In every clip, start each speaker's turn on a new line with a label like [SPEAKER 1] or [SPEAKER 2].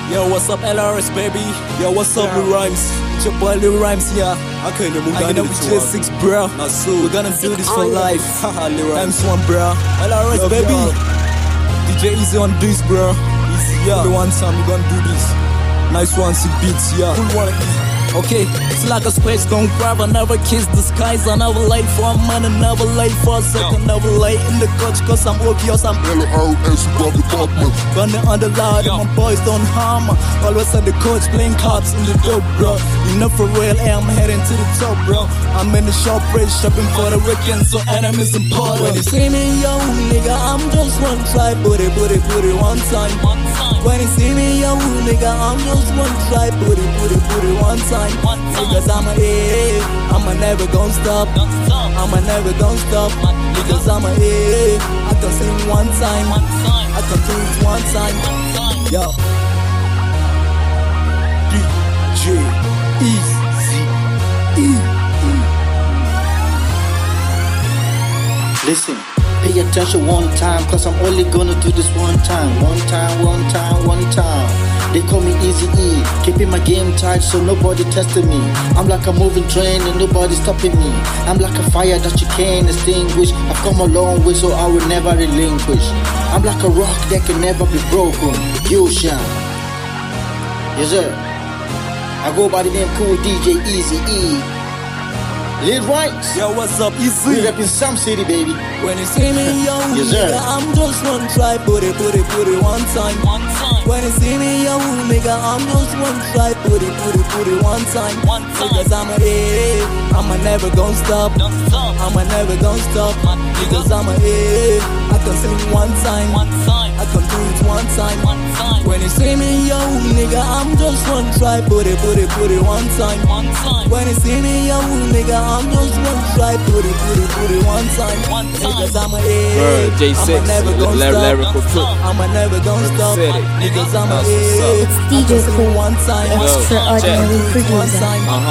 [SPEAKER 1] Yo, what's up, LRS, baby? Yo, what's up, Lil Rhymes? It's your boy, Lil Rhymes here. Hanging out with J6, bro. We're gonna do this for life. Times one, bro. LRS, baby. DJ Easy on this, bro. Easy, yeah. The one time we're gonna do this. Nice one, sick beats, yeah. Okay, it's like a space gon' grab. I never kiss the skies. I never late for a man, I never late for a second. Never late in the coach, cause I'm obvious. I'm LRS, gonna under loud, and my boys don't harm. Always on the coach, playing cards in the dope, bro. You know for real, I'm heading to the top, bro. I'm in the shop, race shopping for the weekend, so enemies important. When you see me, yo, nigga, I'm just one try. Booty, one time. When you see me, yo, nigga, I'm just one try. Booty, one time. Because I'm never gon' stop. I'm never gon' stop. Because I'm I can sing one time. I can do it one time. Yo. DJ Easy.
[SPEAKER 2] Listen, pay attention one time, cause I'm only gonna do this one time. One time. They call me Easy E, keeping my game tight so nobody testing me. I'm like a moving train and nobody's stopping me. I'm like a fire that you can't extinguish. I've come a long way so I will never relinquish. I'm like a rock that can never be broken. You shine. Yes sir. I go by the name Cool DJ Easy E. Lil Rhymes.
[SPEAKER 1] Yo, what's up, Easy?
[SPEAKER 2] We rep in some city, baby.
[SPEAKER 1] When you see me, yo,
[SPEAKER 2] yes, nigga,
[SPEAKER 1] I'm just one try. Booty, one time. When you see me, yo, nigga, I'm just one try. Booty, one time. Because I'm never gon' stop. I'm never gon' stop. Because I'm I can sing one time. I can do it one time. When you see me, yo, nigga, I'm just one try. Booty, one time. When you see me, yo, nigga, I'm just one try. Booty, one time. Because I'm
[SPEAKER 3] J6,
[SPEAKER 1] never gon'
[SPEAKER 3] lyrical
[SPEAKER 1] stop. I'm never gon' stop. Because I'm
[SPEAKER 4] It's DJ Cool,
[SPEAKER 1] one time.
[SPEAKER 4] extraordinary producer.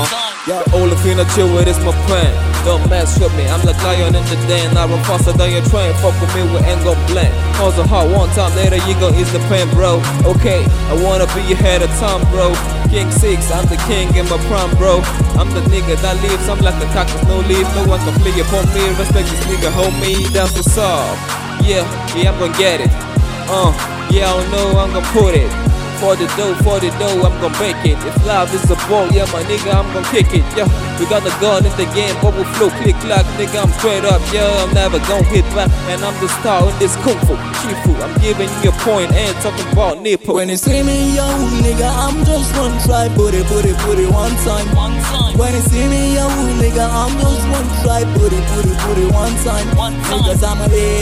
[SPEAKER 3] Olafina chill with it's my plan. Don't mess with me, I'm like lion in the den. I run faster than your train. Fuck with me, we ain't gon' blend. Cause a heart one time, later you gon' ease the pain, bro. Okay, I wanna be ahead of time, bro. King 6, I'm the king in my prime, bro. I'm the nigga that lives, I'm like a cactus, no leaf. No one can play upon me, respect this nigga, homie, that's what's up. Yeah, I'm gon' get it. Yeah, I don't know, I'm gon' put it. For the dough, I'm gon' make it. If life is a ball, yeah, my nigga, I'm gon' kick it. Yeah, we got the gun in the game, bubble flow, click clack, nigga, I'm straight up. Yeah, I'm never gon' hit back, and I'm the star in this kung fu. Shifu, I'm giving you a point and talking about nipple.
[SPEAKER 1] When you see me, yo, nigga, I'm just one try. Booty, one time. When you see me, yo, nigga, I'm just one try. Booty, one time. Because I'm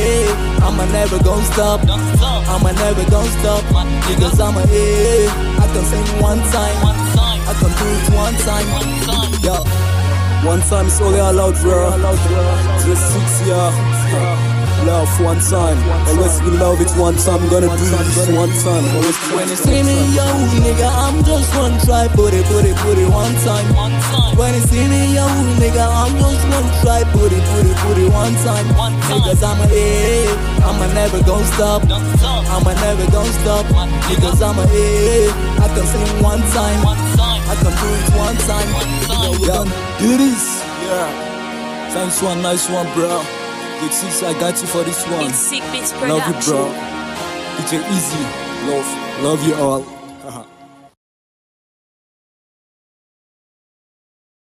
[SPEAKER 1] never gon' stop. I'm never gon' stop. Because I'm I can sing one time. I can do it one time. Yo, one time is only allowed, bro. Just 6 years. Love one time. Always we love it one time. Gonna do this one time. When you see me, yo, nigga, I'm just one try. Booty, one time. When you see me, yo, nigga, I'm just one try. Booty, one time. Because I'm never gon' stop. I'm never gon' stop. Because I'm I can sing one time. I can do it one time. Yeah, do this. Yeah. Thanks one, nice one, bro. J6, I got you for this one.
[SPEAKER 5] It's Sick Beats
[SPEAKER 1] Love you,
[SPEAKER 5] Production.
[SPEAKER 1] bro. DJ Easy. Love you all.